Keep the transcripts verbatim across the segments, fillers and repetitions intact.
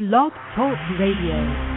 Blog Talk Radio.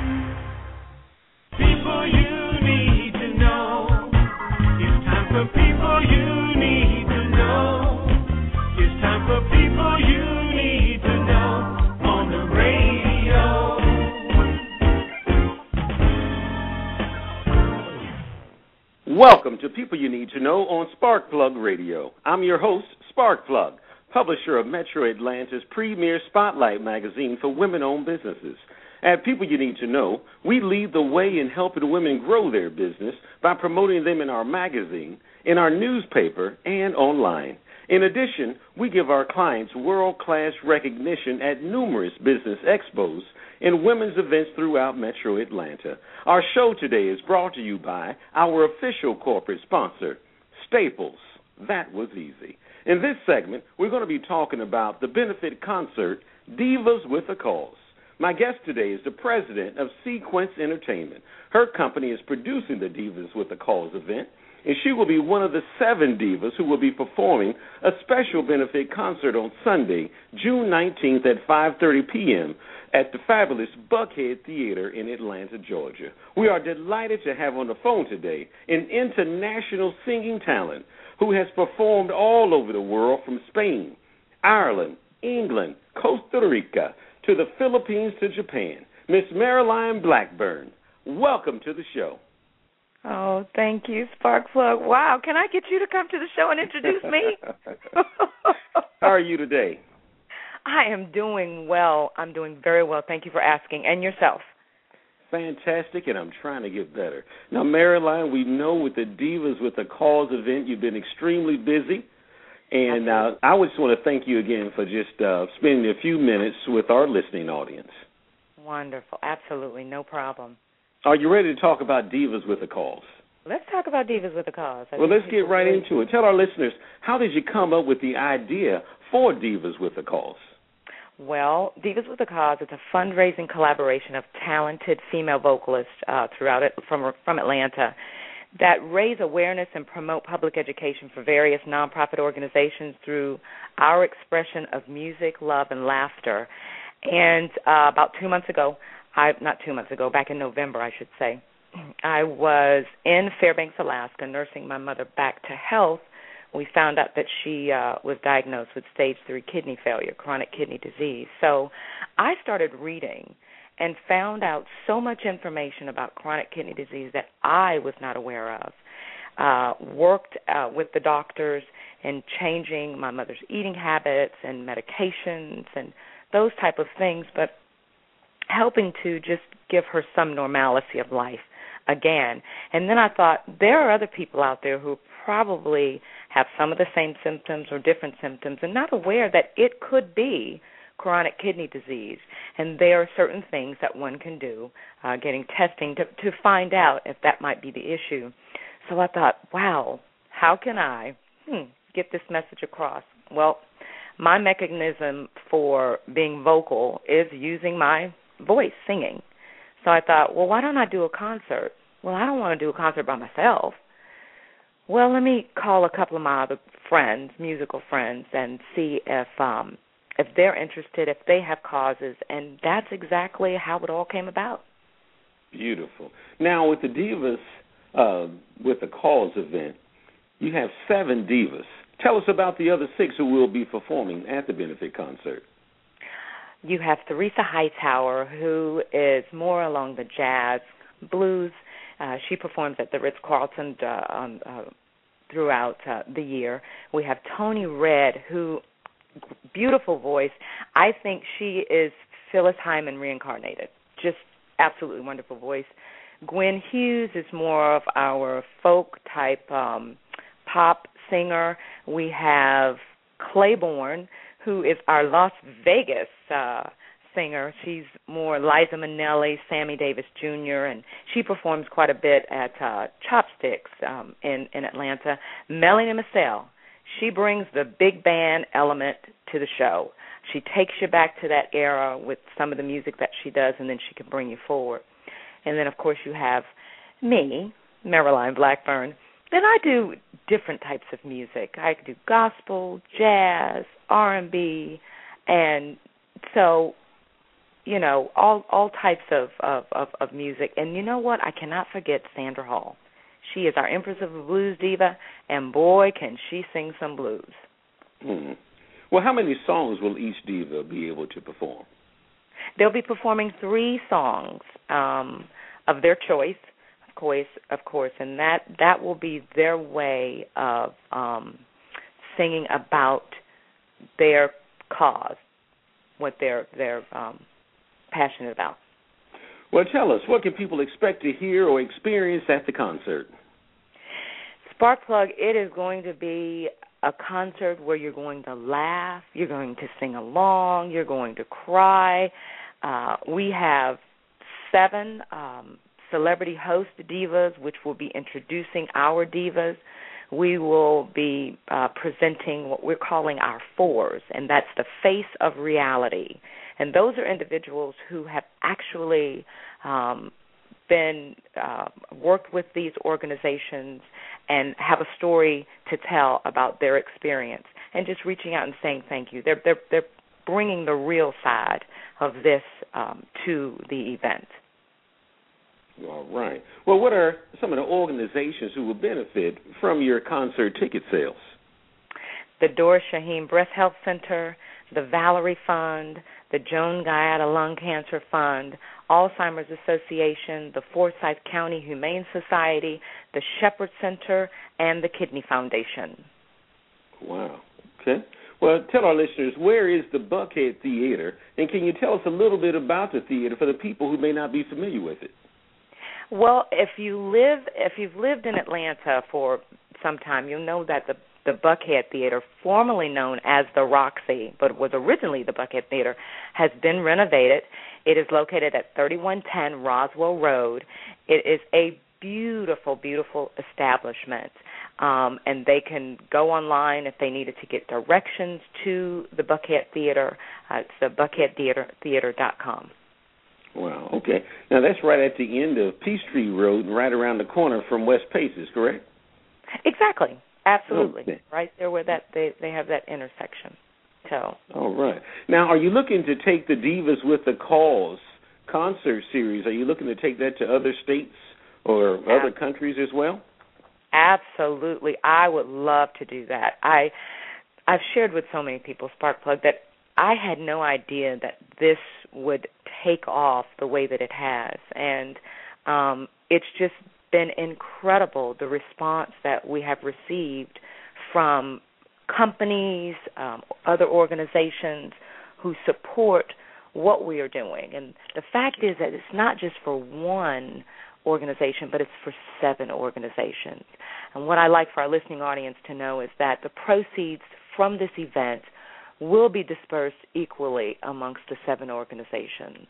People you need to know. It's time for people you need to know. It's time for people you need to know on the radio. Welcome to People You Need to Know on Sparkplug Radio. I'm your host, Sparkplug, publisher of Metro Atlanta's premier spotlight magazine for women-owned businesses. At People You Need to Know, we lead the way in helping women grow their business by promoting them in our magazine, in our newspaper, and online. In addition, we give our clients world-class recognition at numerous business expos and women's events throughout Metro Atlanta. Our show today is brought to you by our official corporate sponsor, Staples. That was easy. In this segment, we're going to be talking about the benefit concert, Divas with a Cause. My guest today is the president of Sequence Entertainment. Her company is producing the Divas with a Cause event, and she will be one of the seven divas who will be performing a special benefit concert on Sunday, June nineteenth at five thirty p.m. at the fabulous Buckhead Theater in Atlanta, Georgia. We are delighted to have on the phone today an international singing talent who has performed all over the world, from Spain, Ireland, England, Costa Rica, to the Philippines to Japan. Miss Marilyn Blackburn, welcome to the show. Oh, thank you, Sparkplug. Wow, can I get you to come to the show and introduce me? How are you today? I am doing well. I'm doing very well. Thank you for asking. And yourself? Fantastic, and I'm trying to get better. Now, Marilyn, we know with the Divas with a Cause event, you've been extremely busy. And uh, I just want to thank you again for just uh, spending a few minutes with our listening audience. Wonderful. Absolutely. No problem. Are you ready to talk about Divas with a Cause? Let's talk about Divas with a Cause. I well, let's get right great. into it. Tell our listeners, how did you come up with the idea for Divas with a Cause? Well, Divas with a Cause is a fundraising collaboration of talented female vocalists uh, throughout it from from Atlanta that raise awareness and promote public education for various nonprofit organizations through our expression of music, love, and laughter. And uh, about two months ago, I not two months ago, back in November, I should say, I was in Fairbanks, Alaska, nursing my mother back to health. We found out that she uh, was diagnosed with stage three kidney failure, chronic kidney disease. So I started reading and found out so much information about chronic kidney disease that I was not aware of. Uh, worked uh, with the doctors in changing my mother's eating habits and medications and those type of things, but helping to just give her some normalcy of life again. And then I thought, there are other people out there who probably have some of the same symptoms or different symptoms and not aware that it could be chronic kidney disease. And there are certain things that one can do, uh, getting testing to, to find out if that might be the issue. So I thought, wow, how can I hmm, get this message across? Well, my mechanism for being vocal is using my voice, singing. So I thought, well, why don't I do a concert? Well, I don't want to do a concert by myself. Well, let me call a couple of my other friends, musical friends, and see if um, if they're interested, if they have causes, and that's exactly how it all came about. Beautiful. Now, with the Divas uh, with the Cause event, you have seven divas. Tell us about the other six who will be performing at the benefit concert. You have Theresa Hightower, who is more along the jazz, blues. Uh, she performs at the Ritz-Carlton uh, um, uh, throughout uh, the year. We have Tony Red, who, beautiful voice. I think she is Phyllis Hyman reincarnated. Just absolutely wonderful voice. Gwen Hughes is more of our folk-type um, pop singer. We have Claiborne, who is our Las Vegas uh, singer. She's more Liza Minnelli, Sammy Davis Junior, and she performs quite a bit at uh, Chopsticks um, in, in Atlanta. Melanie Massell, she brings the big band element to the show. She takes you back to that era with some of the music that she does, and then she can bring you forward. And then, of course, you have me, Marilyn Blackburn. Then I do different types of music. I do gospel, jazz, R and B, and so you know, all all types of, of, of, of music. And you know what? I cannot forget Sandra Hall. She is our Empress of the Blues diva, and boy, can she sing some blues. Hmm. Well, how many songs will each diva be able to perform? They'll be performing three songs um, of their choice, of course, of course, and that, that will be their way of um, singing about their cause, what they're they're um, passionate about. Well, tell us, what can people expect to hear or experience at the concert? Sparkplug, it is going to be a concert where you're going to laugh, you're going to sing along, you're going to cry. Uh, we have seven um, celebrity host divas, which will be introducing our divas. We will be uh, presenting what we're calling our fours, and that's the face of reality. And those are individuals who have actually um, been uh, worked with these organizations and have a story to tell about their experience, and just reaching out and saying thank you. They're they're they're bringing the real side of this um, to the event. All right. Well, what are some of the organizations who will benefit from your concert ticket sales? The Doris Shaheen Breast Health Center, the Valerie Fund, the Joan Guyata Lung Cancer Fund, Alzheimer's Association, the Forsyth County Humane Society, the Shepherd Center, and the Kidney Foundation. Wow. Okay. Well, tell our listeners, where is the Buckhead Theater, and can you tell us a little bit about the theater for the people who may not be familiar with it? Well, if you live, if you've lived in Atlanta for some time, you'll know that the the Buckhead Theater, formerly known as the Roxy, but was originally the Buckhead Theater, has been renovated. It is located at thirty-one ten Roswell Road. It is a beautiful, beautiful establishment, um, and they can go online if they needed to get directions to the Buckhead Theater. Uh, it's the buckhead theater dot com. Wow, okay. Now, that's right at the end of Peachtree Road and right around the corner from West Paces, correct? Exactly. Absolutely. Okay. Right there where that they, they have that intersection. So. All right. Now, are you looking to take the Divas with the Cause concert series? Are you looking to take that to other states or Absolutely. other countries as well? Absolutely. I would love to do that. I, I've shared with so many people, Sparkplug, that I had no idea that this would take off the way that it has. And um, it's just been incredible, the response that we have received from companies, um, other organizations who support what we are doing. And the fact is that it's not just for one organization, but it's for seven organizations. And what I like for our listening audience to know is that the proceeds from this event will be dispersed equally amongst the seven organizations.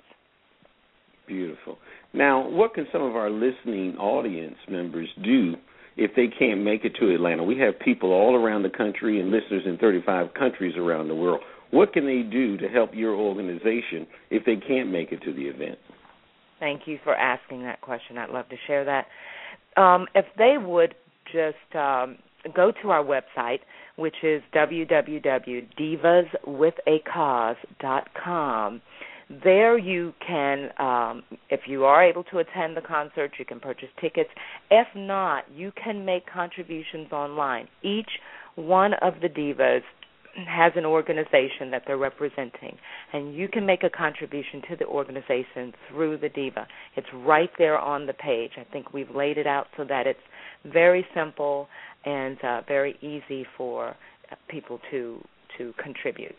Beautiful. Now, what can some of our listening audience members do if they can't make it to Atlanta? We have people all around the country and listeners in thirty-five countries around the world. What can they do to help your organization if they can't make it to the event? Thank you for asking that question. I'd love to share that. Um, if they would just um, go to our website, which is w w w dot divas with a cause dot com. There you can, um, if you are able to attend the concert, you can purchase tickets. If not, you can make contributions online. Each one of the divas has an organization that they're representing, and you can make a contribution to the organization through the diva. It's right there on the page. I think we've laid it out so that it's very simple and uh, very easy for people to to contribute.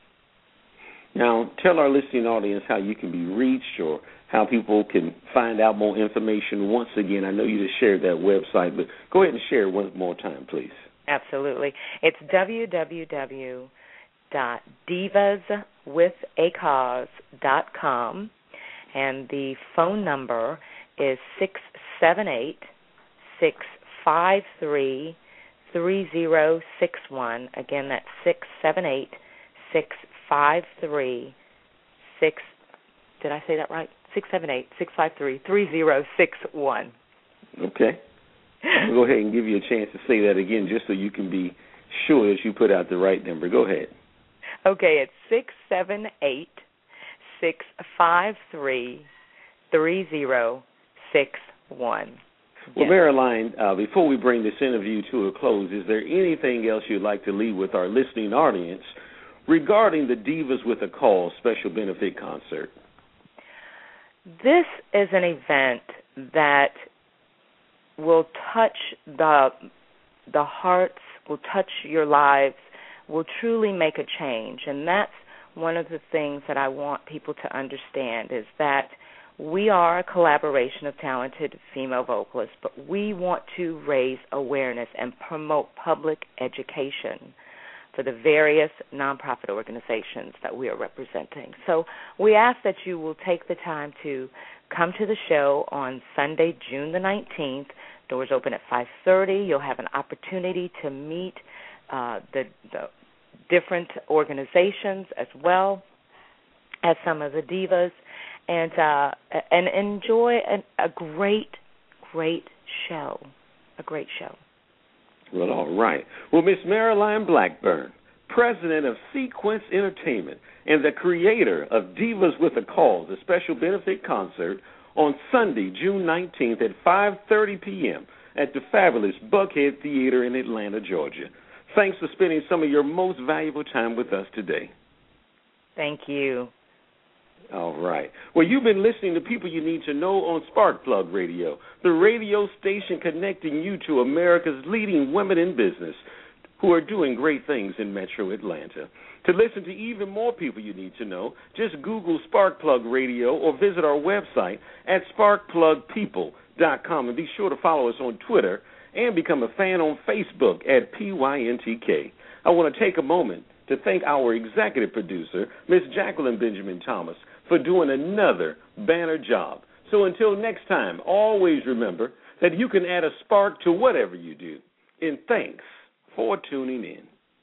Now, tell our listening audience how you can be reached or how people can find out more information. Once again, I know you just shared that website, but go ahead and share it one more time, please. Absolutely. It's w w w dot divas with a cause dot com, and the phone number is six seven eight, six five three, three zero six one. Again, that's six seven eight, six five three, six, did I say that right? six seven eight, six five three, three zero six one. Okay. I'll go ahead and give you a chance to say that again just so you can be sure that you put out the right number. Go ahead. Okay, it's six seven eight, six five three, three zero six one. Well, Yes. Marilyn, uh, before we bring this interview to a close, is there anything else you'd like to leave with our listening audience regarding the Divas with a Cause special benefit concert? This is an event that will touch the the hearts, will touch your lives, will truly make a change. And that's one of the things that I want people to understand, is that we are a collaboration of talented female vocalists, but we want to raise awareness and promote public education for the various nonprofit organizations that we are representing. So we ask that you will take the time to come to the show on Sunday, June the nineteenth. Doors open at five thirty. You'll have an opportunity to meet uh, the, the different organizations as well as some of the divas, and uh, and enjoy an, a great, great show, a great show. Well, all right. Well, Miss Marilyn Blackburn, president of Sequence Entertainment and the creator of Divas with a Cause, a special benefit concert on Sunday, June nineteenth at five thirty p.m. at the fabulous Buckhead Theater in Atlanta, Georgia. Thanks for spending some of your most valuable time with us today. Thank you. All right. Well, you've been listening to People You Need to Know on Sparkplug Radio, the radio station connecting you to America's leading women in business who are doing great things in Metro Atlanta. To listen to even more People You Need to Know, just Google Sparkplug Radio or visit our website at spark plug people dot com, and be sure to follow us on Twitter and become a fan on Facebook at P Y N T K. I want to take a moment to thank our executive producer, Miss Jacqueline Benjamin Thomas, for doing another banner job. So until next time, always remember that you can add a spark to whatever you do. And thanks for tuning in.